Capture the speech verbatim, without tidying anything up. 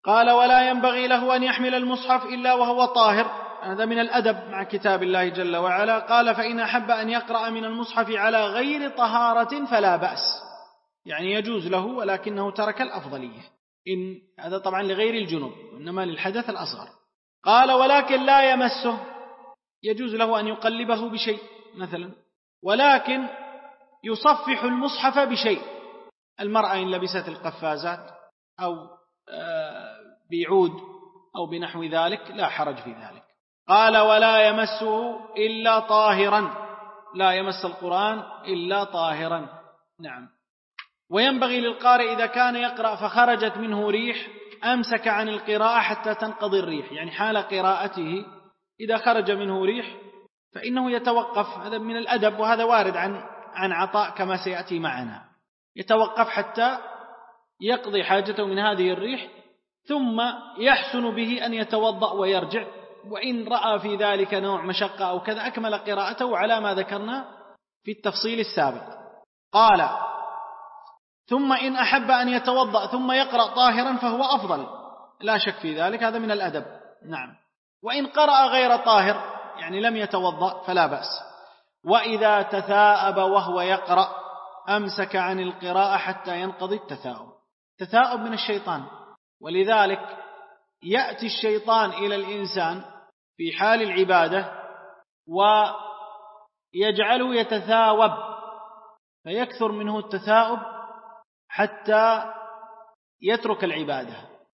قال: ولا ينبغي له أن يحمل المصحف إلا وهو طاهر. هذا من الأدب مع كتاب الله جل وعلا. قال: فإن أحب أن يقرأ من المصحف على غير طهارة فلا بأس، يعني يجوز له ولكنه ترك الأفضلية. إن هذا طبعا لغير الجنوب، إنما للحدث الأصغر. قال: ولكن لا يمسه، يجوز له أن يقلبه بشيء مثلا، ولكن يصفح المصحف بشيء. المرأة إن لبست القفازات أو بعود أو بنحو ذلك لا حرج في ذلك. قال: ولا يمسه إلا طاهرا، لا يمس القرآن إلا طاهرا. نعم. وينبغي للقارئ إذا كان يقرأ فخرجت منه ريح أمسك عن القراءة حتى تنقضي الريح، يعني حال قراءته إذا خرج منه ريح فإنه يتوقف. هذا من الأدب، وهذا وارد عن عن عطاء كما سيأتي معنا. يتوقف حتى يقضي حاجته من هذه الريح، ثم يحسن به أن يتوضأ ويرجع، وإن رأى في ذلك نوع مشقة أو كذا أكمل قراءته على ما ذكرنا في التفصيل السابق. قال: ثم إن أحب أن يتوضأ ثم يقرأ طاهرا فهو أفضل، لا شك في ذلك، هذا من الأدب. نعم. وإن قرأ غير طاهر يعني لم يتوضأ فلا بأس. وإذا تثاءب وهو يقرأ أمسك عن القراءة حتى ينقضي التثاؤب. تثاؤب من الشيطان، ولذلك يأتي الشيطان إلى الإنسان في حال العبادة ويجعله يتثاوب، فيكثر منه التثاؤب حتى يترك العبادة.